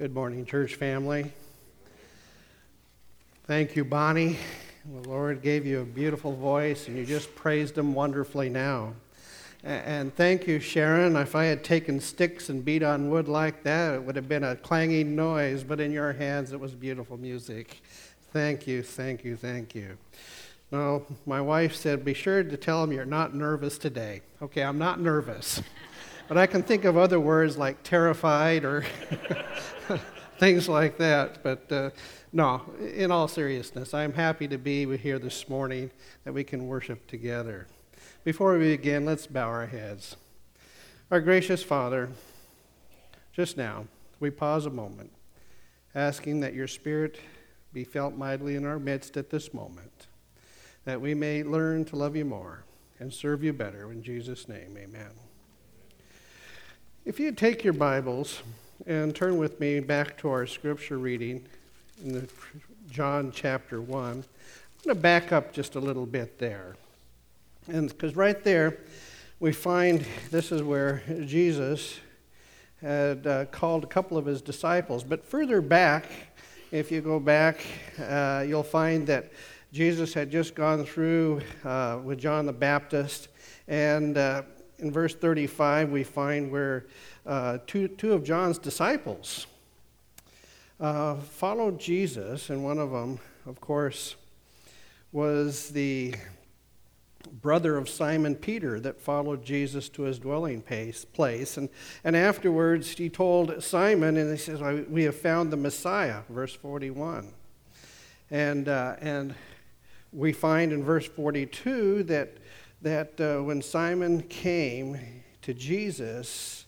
Good morning, church family. Thank you, Bonnie. The Lord gave you a beautiful voice, and you just praised Him wonderfully now. And thank you, Sharon. If I had taken sticks and beat on wood like that, it would have been a clanging noise, but in your hands, it was beautiful music. Thank you, thank you, thank you. Now, my wife said, be sure to tell him you're not nervous today. Okay, I'm not nervous. But I can think of other words like terrified or things like that. But no, in all seriousness, I'm happy to be here this morning that we can worship together. Before we begin, let's bow our heads. Our gracious Father, just now, we pause a moment, asking that your Spirit be felt mightily in our midst at this moment, that we may learn to love you more and serve you better. In Jesus' name, amen. If you take your Bibles and turn with me back to our scripture reading in John chapter 1, I'm going to back up just a little bit there. And because right there we find this is where Jesus had called a couple of his disciples. But further back, if you go back, you'll find that Jesus had just gone through with John the Baptist, and in verse 35, we find where two of John's disciples followed Jesus, and one of them, of course, was the brother of Simon Peter that followed Jesus to his dwelling place. And afterwards, he told Simon, and he says, we have found the Messiah, verse 41. And we find in verse 42 that when Simon came to Jesus,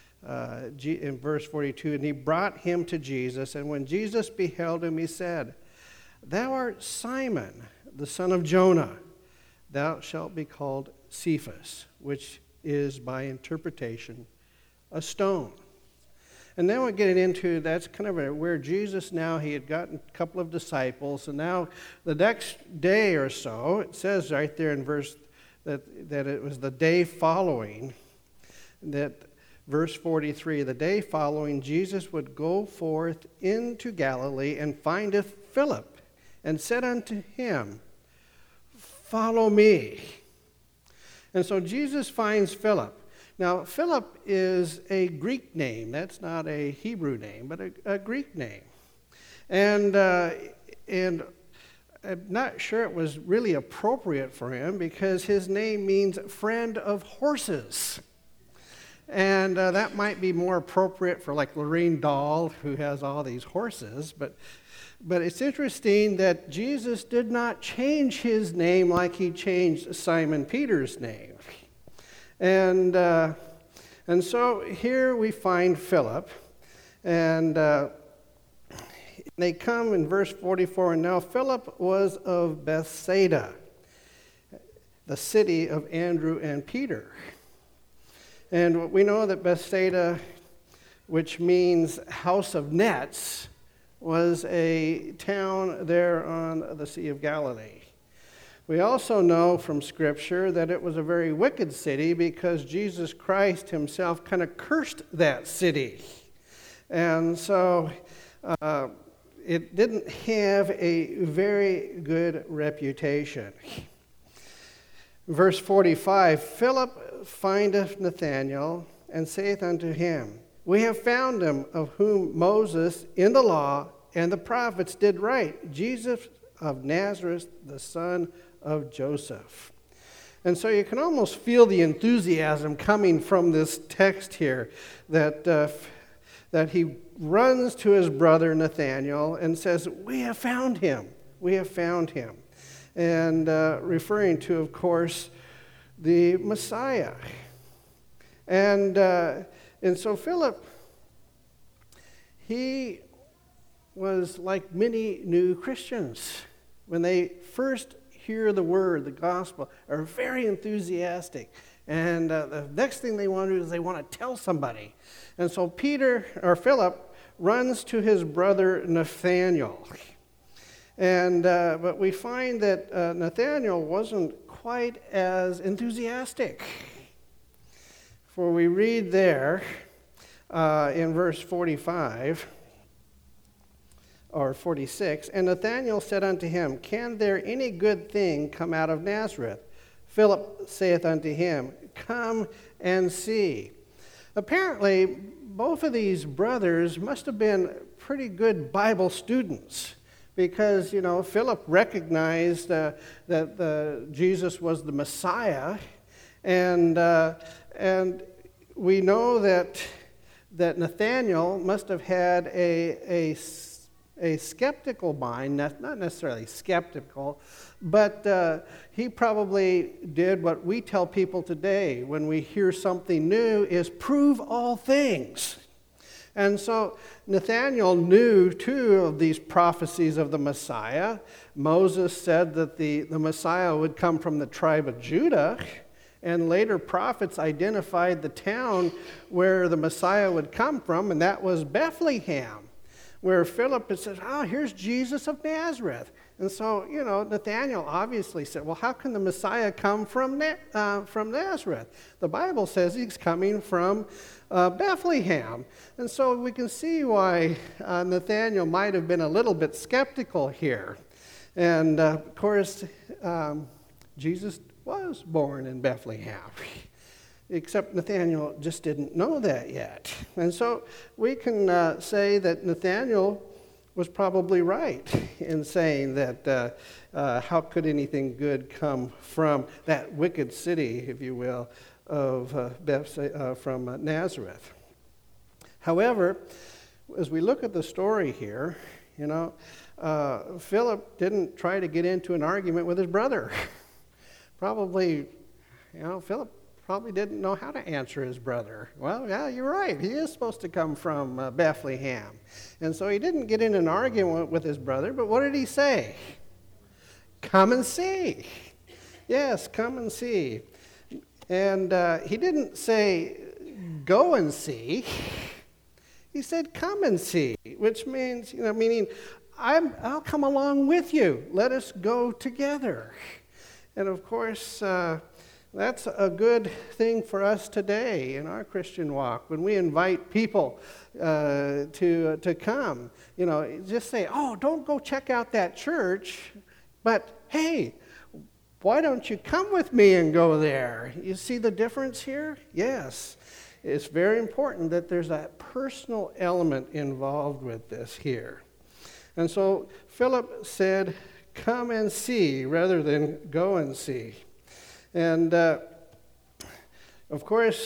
in verse 42, and he brought him to Jesus, and when Jesus beheld him, he said, Thou art Simon, the son of Jonah. Thou shalt be called Cephas, which is by interpretation a stone. And then we're getting into, that's kind of where Jesus now, he had gotten a couple of disciples, and now the next day or so, it says right there in verse that it was the day following, that verse 43, the day following, Jesus would go forth into Galilee and findeth Philip, and said unto him, Follow me. And so Jesus finds Philip. Now, Philip is a Greek name. That's not a Hebrew name, but a Greek name. And I'm not sure it was really appropriate for him because his name means friend of horses. And that might be more appropriate for like Lorraine Dahl, who has all these horses. But it's interesting that Jesus did not change his name like he changed Simon Peter's name. And so here we find Philip, and they come in verse 44, and now Philip was of Bethsaida, the city of Andrew and Peter. And we know that Bethsaida, which means house of nets, was a town there on the Sea of Galilee. We also know from Scripture that it was a very wicked city because Jesus Christ himself kind of cursed that city. And so it didn't have a very good reputation. Verse 45, Philip findeth Nathanael, and saith unto him, We have found him of whom Moses in the law and the prophets did write, Jesus of Nazareth, the son of Joseph. And so you can almost feel the enthusiasm coming from this text here, that he runs to his brother Nathanael and says, We have found him. We have found him. And referring to, of course, the Messiah. And so Philip, he was like many new Christians. When they first hear the word, the gospel, are very enthusiastic. And the next thing they want to do is they want to tell somebody. And so Philip runs to his brother Nathanael. And but we find that Nathanael wasn't quite as enthusiastic. For we read there in verse 45, or 46, and Nathanael said unto him, Can there any good thing come out of Nazareth? Philip saith unto him, Come and see. Apparently, both of these brothers must have been pretty good Bible students, because, Philip recognized that Jesus was the Messiah, and we know that Nathanael must have had a skeptical mind, not necessarily skeptical, but he probably did what we tell people today when we hear something new, is prove all things. And so Nathanael knew two of these prophecies of the Messiah. Moses said that the Messiah would come from the tribe of Judah, and later prophets identified the town where the Messiah would come from, and that was Bethlehem, where Philip had said, here's Jesus of Nazareth. And so, Nathanael obviously said, well, how can the Messiah come from Nazareth? The Bible says he's coming from Bethlehem. And so we can see why Nathanael might have been a little bit skeptical here. And, of course, Jesus was born in Bethlehem, except Nathanael just didn't know that yet. And so we can say that Nathanael was probably right in saying that how could anything good come from that wicked city, if you will, of from Nazareth. However, as we look at the story here, Philip didn't try to get into an argument with his brother. Probably, Philip probably didn't know how to answer his brother. Well, yeah, you're right. He is supposed to come from Bethlehem. And so he didn't get in an argument with his brother, but what did he say? Come and see. Yes, come and see. And he didn't say, go and see. He said, come and see, which means, meaning, I'll come along with you. Let us go together. And of course, that's a good thing for us today in our Christian walk. When we invite people to come, just say, don't go check out that church, but hey, why don't you come with me and go there? You see the difference here? Yes. It's very important that there's a personal element involved with this here. And so Philip said, come and see, rather than go and see. And, of course,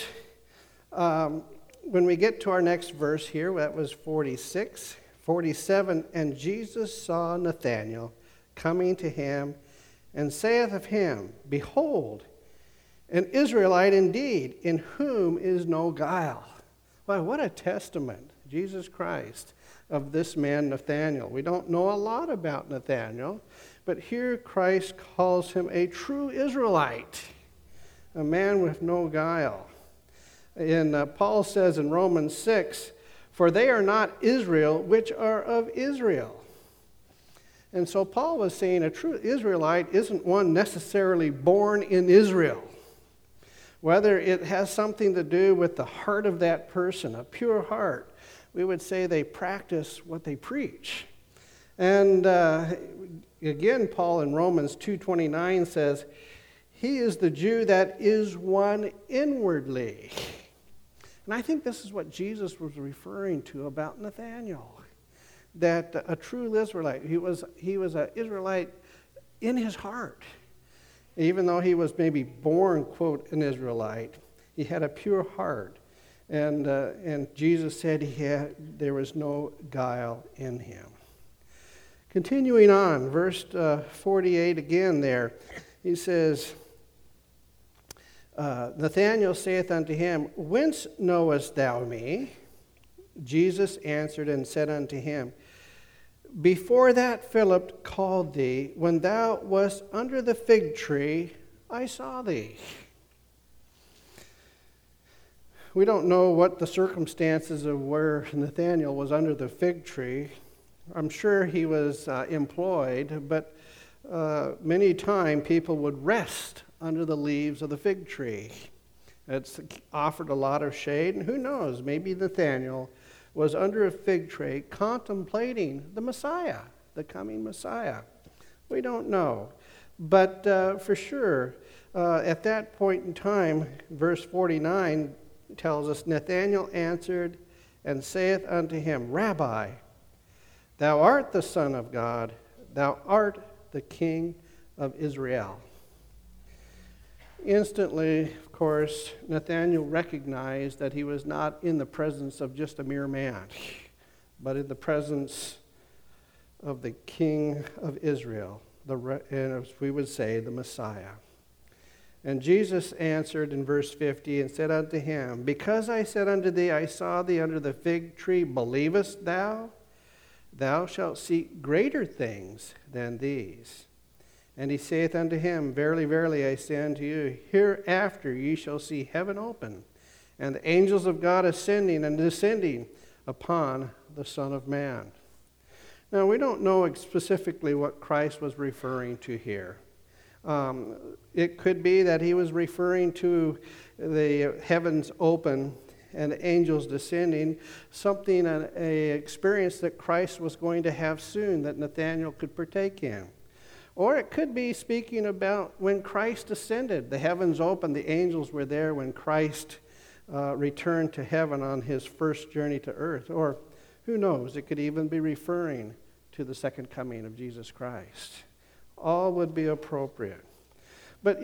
when we get to our next verse here, that was 46, 47, and Jesus saw Nathanael coming to him, and saith of him, Behold, an Israelite indeed, in whom is no guile. Why, what a testament, Jesus Christ, of this man Nathanael. We don't know a lot about Nathanael, but here Christ calls him a true Israelite, a man with no guile. And Paul says in Romans 6, For they are not Israel which are of Israel. And so Paul was saying a true Israelite isn't one necessarily born in Israel. Whether it has something to do with the heart of that person, a pure heart, we would say they practice what they preach. And again, Paul in Romans 2:29 says, He is the Jew that is one inwardly. And I think this is what Jesus was referring to about Nathanael. That a true Israelite, he was an Israelite in his heart. Even though he was maybe born, quote, an Israelite, he had a pure heart. And Jesus said there was no guile in him. Continuing on, verse 48 again there, he says, Nathanael saith unto him, Whence knowest thou me? Jesus answered and said unto him, Before that Philip called thee, when thou wast under the fig tree, I saw thee. We don't know what the circumstances of where Nathanael was under the fig tree. I'm sure he was employed, but many times people would rest under the leaves of the fig tree. It's offered a lot of shade, and who knows, maybe Nathanael was under a fig tree contemplating the Messiah, the coming Messiah? We don't know. But for sure, at that point in time, verse 49 tells us, Nathanael answered and saith unto him, Rabbi, thou art the Son of God, thou art the King of Israel. Instantly, of course, Nathanael recognized that he was not in the presence of just a mere man, but in the presence of the King of Israel, and as we would say, the Messiah. And Jesus answered in verse 50 and said unto him, Because I said unto thee, I saw thee under the fig tree, believest thou? Thou shalt see greater things than these. And he saith unto him, Verily, verily, I say unto you, hereafter ye shall see heaven open, and the angels of God ascending and descending upon the Son of Man. Now, we don't know specifically what Christ was referring to here. It could be that he was referring to the heavens open and the angels descending, something, an experience that Christ was going to have soon that Nathanael could partake in. Or it could be speaking about when Christ ascended, the heavens opened, the angels were there when Christ returned to heaven on his first journey to earth. Or who knows, it could even be referring to the second coming of Jesus Christ. All would be appropriate. But,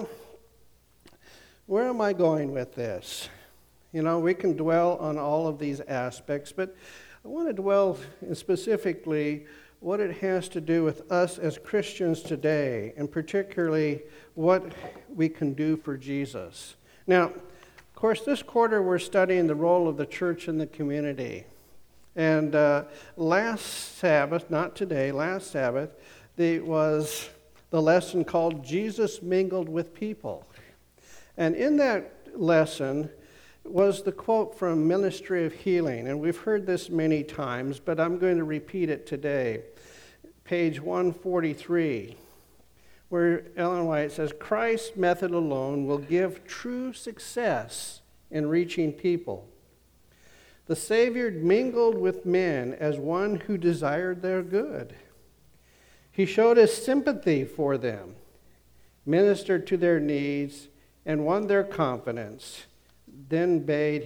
where am I going with this? We can dwell on all of these aspects, but I want to dwell specifically what it has to do with us as Christians today, and particularly what we can do for Jesus. Now, of course, this quarter we're studying the role of the church in the community. And last Sabbath, not today, last Sabbath, was the lesson called Jesus Mingled with People. And in that lesson was the quote from Ministry of Healing. And we've heard this many times, but I'm going to repeat it today. Page 143, where Ellen White says, Christ's method alone will give true success in reaching people. The Savior mingled with men as one who desired their good. He showed his sympathy for them, ministered to their needs, and won their confidence. Then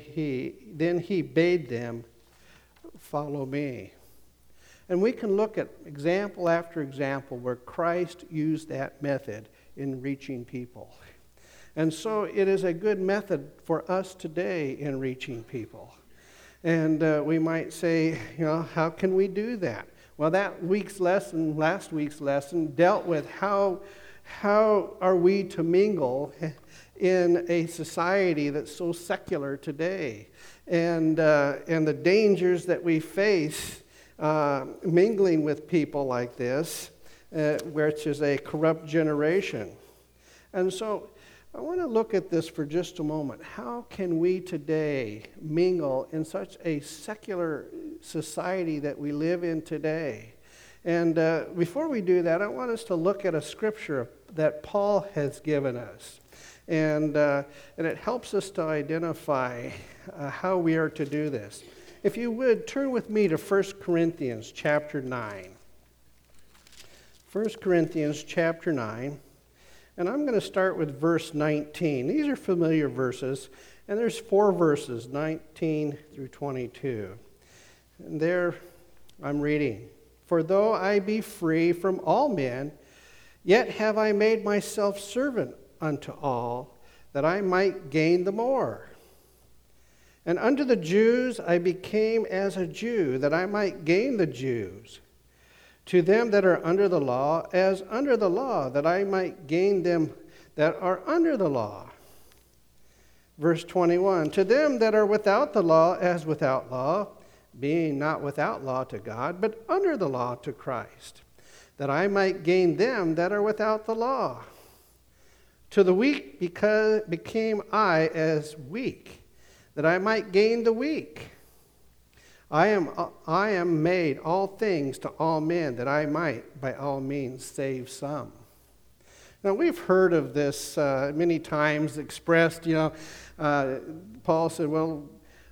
he bade them, follow me. And we can look at example after example where Christ used that method in reaching people. And so it is a good method for us today in reaching people. And we might say, how can we do that? Well, last week's lesson dealt with how are we to mingle in a society that's so secular today, and the dangers that we face mingling with people like this, which is a corrupt generation. And so I want to look at this for just a moment. How can we today mingle in such a secular society that we live in today? And before we do that, I want us to look at a scripture that Paul has given us. And it helps us to identify how we are to do this. If you would, turn with me to 1 Corinthians chapter 9. 1 Corinthians chapter 9. And I'm going to start with verse 19. These are familiar verses, and there's 4 verses, 19 through 22. And there I'm reading. For though I be free from all men, yet have I made myself servant unto all, that I might gain the more. And unto the Jews I became as a Jew, that I might gain the Jews. To them that are under the law, as under the law, that I might gain them that are under the law. Verse 21, to them that are without the law, as without law, being not without law to God, but under the law to Christ, that I might gain them that are without the law. To the weak became I as weak, that I might gain the weak. I am made all things to all men, that I might by all means save some. Now, we've heard of this many times expressed, Paul said, well,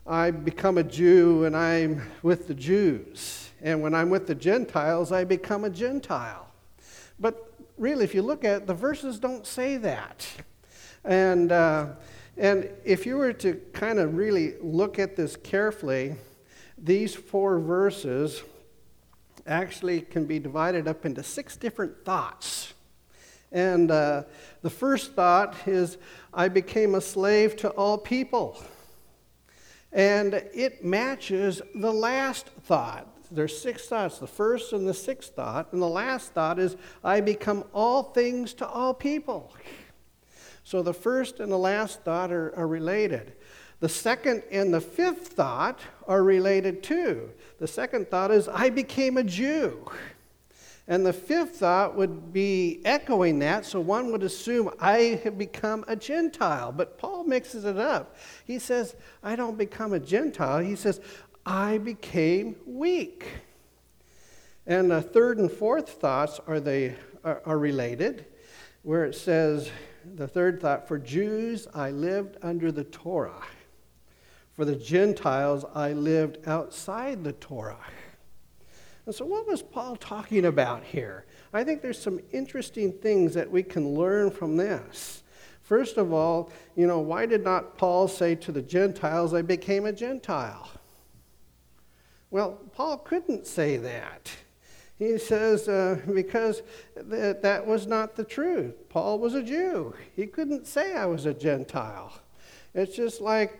I become a Jew and I'm with the Jews. And when I'm with the Gentiles, I become a Gentile. But really, if you look at it, the verses don't say that. And if you were to kind of really look at this carefully, these 4 verses actually can be divided up into 6 different thoughts. And the first thought is, I became a slave to all people. And it matches the last thought. There's 6 thoughts, the first and the 6th thought. And the last thought is, I become all things to all people. So the first and the last thought are related. The second and the 5th thought are related too. The second thought is, I became a Jew. And the 5th thought would be echoing that, so one would assume I have become a Gentile. But Paul mixes it up. He says, I don't become a Gentile. He says, I became weak. And the 3rd and 4th thoughts are related, where it says, the 3rd thought, for Jews I lived under the Torah. For the Gentiles I lived outside the Torah. And so what was Paul talking about here? I think there's some interesting things that we can learn from this. First of all, why did not Paul say to the Gentiles, I became a Gentile? Well, Paul couldn't say that. He says, because that was not the truth. Paul was a Jew. He couldn't say I was a Gentile. It's just like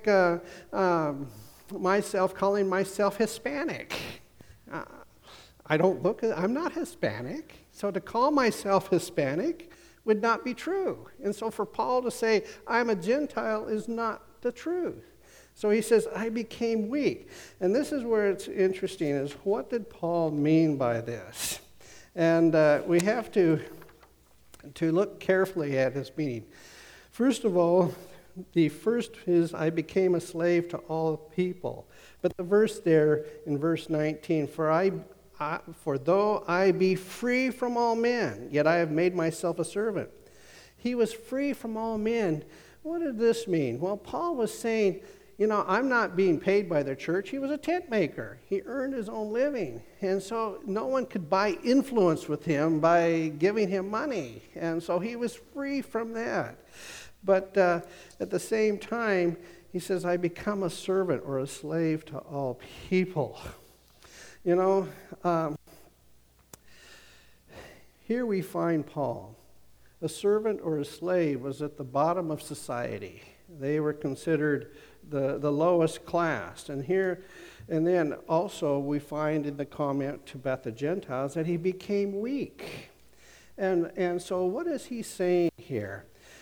myself calling myself Hispanic. I'm not Hispanic, so to call myself Hispanic would not be true. And so for Paul to say, I'm a Gentile is not the truth. So he says, I became weak. And this is where it's interesting, is what did Paul mean by this? And we have to look carefully at his meaning. First of all, the first is, I became a slave to all people. But the verse there in verse 19, for though I be free from all men, yet I have made myself a servant. He was free from all men. What did this mean? Well, Paul was saying, I'm not being paid by the church. He was a tent maker. He earned his own living. And so no one could buy influence with him by giving him money. And so he was free from that. But at the same time, he says, I become a servant or a slave to all people. Here we find Paul. A servant or a slave was at the bottom of society. They were considered the lowest class. And then also we find in the comment about the Gentiles that he became weak. And so what is he saying here?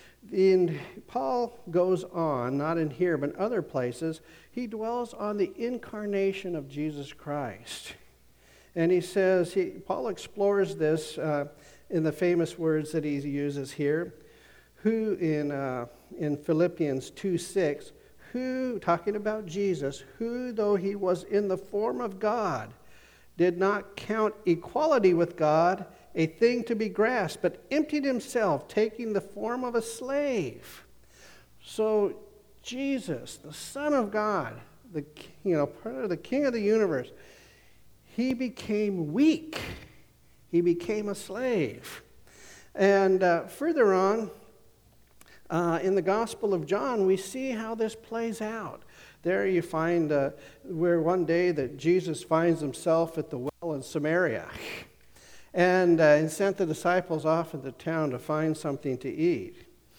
Paul goes on, not in here, but in other places, he dwells on the incarnation of Jesus Christ. And he says, Paul explores this in the famous words that he uses here, who in Philippians 2:6, who, talking about Jesus, who though he was in the form of God, did not count equality with God a thing to be grasped, but emptied himself, taking the form of a slave. So Jesus, the Son of God, part of the King of the universe, he became weak. He became a slave. And further on, in the Gospel of John, we see how this plays out. There you find where one day that Jesus finds himself at the well in Samaria. And he sent the disciples off into town to find something to eat.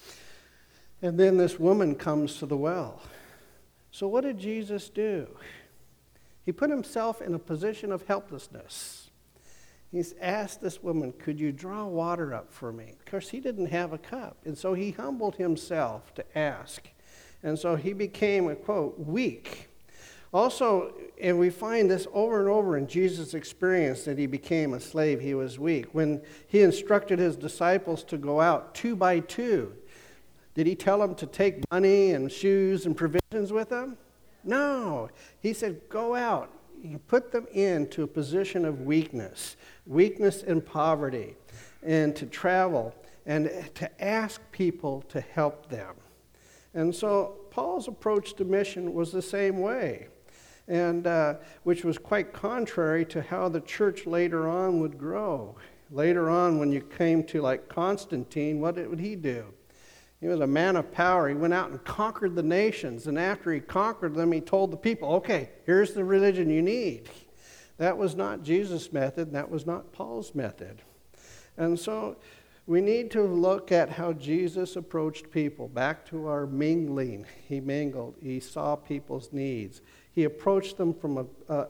And then this woman comes to the well. So what did Jesus do? He put himself in a position of helplessness. He's asked this woman, could you draw water up for me? Of course, he didn't have a cup. And so he humbled himself to ask. And so he became, quote, weak. Also, and we find this over and over in Jesus' experience that he became a slave, he was weak. When he instructed his disciples to go out 2 by 2, did he tell them to take money and shoes and provisions with them? No. He said, go out. He put them into a position of weakness and poverty, and to travel and to ask people to help them. And so Paul's approach to mission was the same way, and which was quite contrary to how the church later on would grow. Later on, when you came to like Constantine, what would he do? He was a man of power. He went out and conquered the nations, and after he conquered them, he told the people, okay, here's the religion you need. That was not Jesus' method, and that was not Paul's method. And so we need to look at how Jesus approached people. Back to our mingling. He mingled. He saw people's needs. He approached them from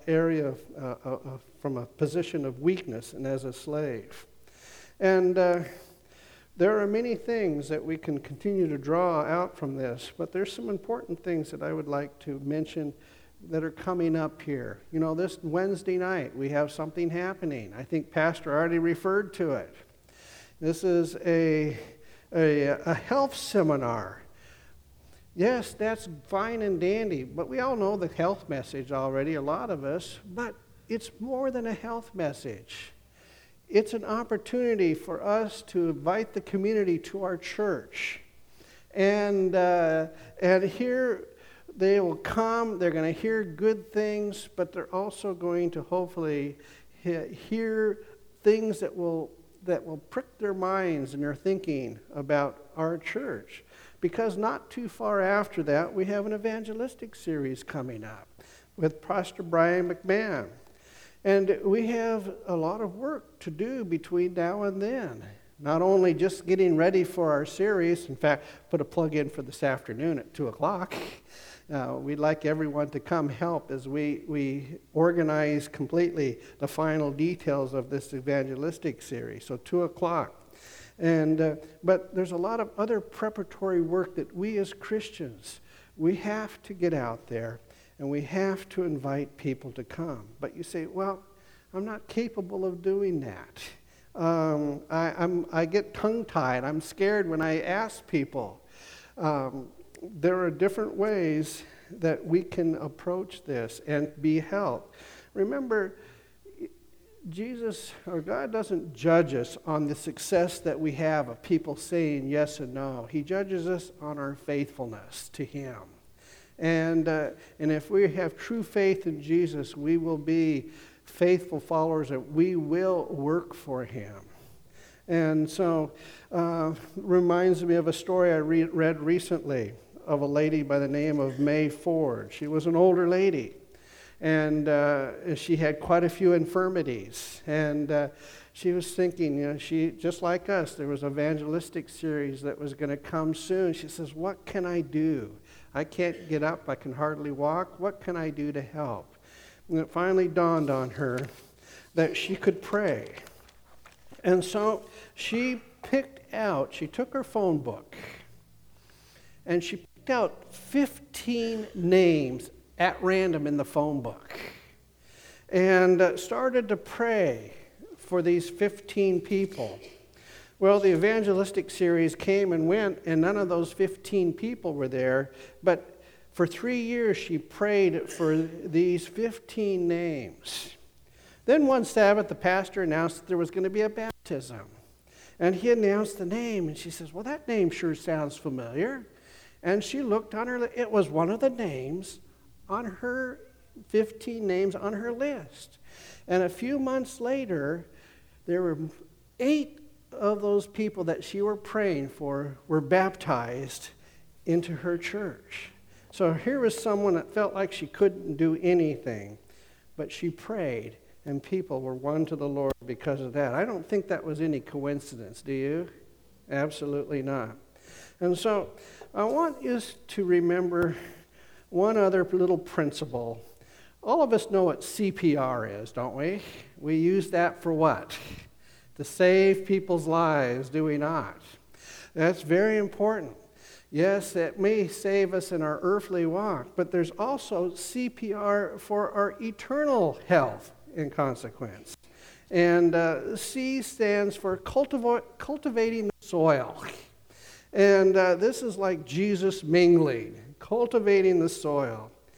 from a position of weakness and as a slave. And there are many things that we can continue to draw out from this, but there's some important things that I would like to mention that are coming up here. You know, this Wednesday night we have something happening. I think Pastor already referred to it. This is a health seminar. Yes, that's fine and dandy, but we all know the health message already, a lot of us, but it's more than a health message. It's an opportunity for us to invite the community to our church. And here they will come, they're going to hear good things, but they're also going to hopefully hear things that will prick their minds and their thinking about our church. Because not too far after that, we have an evangelistic series coming up with Pastor Brian McMahon. And we have a lot of work to do between now and then. Not only just getting ready for our series, in fact, put a plug in for this afternoon at 2 o'clock. We'd like everyone to come help as we organize completely the final details of this evangelistic series. So 2 o'clock. And but there's a lot of other preparatory work that we as Christians, we have to get out there and we have to invite people to come. But you say, well, I'm not capable of doing that. I get tongue-tied. I'm scared when I ask people. There are different ways that we can approach this and be helped. Remember, Jesus or God doesn't judge us on the success that we have of people saying yes and no. He judges us on our faithfulness to Him. And if we have true faith in Jesus, we will be faithful followers and we will work for Him. And so reminds me of a story I read recently of a lady by the name of May Ford. She was an older lady, and she had quite a few infirmities. And she was thinking, you know, she just like us, there was an evangelistic series that was going to come soon. She says, what can I do? I can't get up. I can hardly walk. What can I do to help? And it finally dawned on her that she could pray. And so she took her phone book, and she picked out 15 names at random in the phone book, and started to pray for these 15 people. Well, the evangelistic series came and went, and none of those 15 people were there, but for 3 years she prayed for these 15 names. Then one Sabbath, the pastor announced that there was going to be a baptism. And he announced the name, and she says, well, that name sure sounds familiar. And she looked on her, it was one of the names on her 15 names on her list. And a few months later, there were 8 of those people that she were praying for were baptized into her church. So here was someone that felt like she couldn't do anything, but she prayed, and people were won to the Lord because of that. I don't think that was any coincidence, do you? Absolutely not. And so I want you to remember one other little principle. All of us know what CPR is, don't we? We use that for what? To save people's lives, do we not? That's very important. Yes, it may save us in our earthly walk, but there's also CPR for our eternal health in consequence. And C stands for cultivating the soil. And this is like Jesus mingling, cultivating the soil.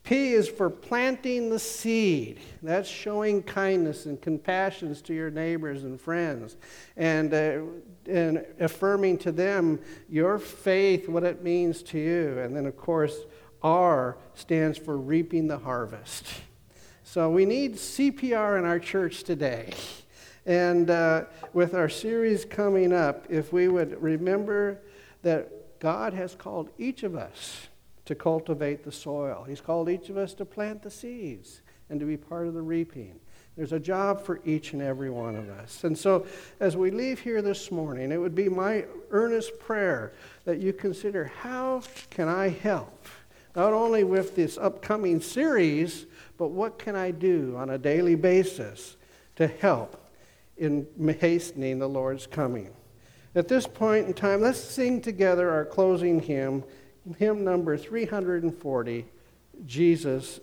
P is for planting the seed. That's showing kindness and compassion to your neighbors and friends, and affirming to them your faith, what it means to you. And then, of course, R stands for reaping the harvest. So we need CPR in our church today. And with our series coming up, if we would remember that God has called each of us to cultivate the soil. He's called each of us to plant the seeds and to be part of the reaping. There's a job for each and every one of us. And so as we leave here this morning, it would be my earnest prayer that you consider, how can I help? Not only with this upcoming series, but what can I do on a daily basis to help in hastening the Lord's coming? At this point in time, let's sing together our closing hymn, hymn number 340, Jesus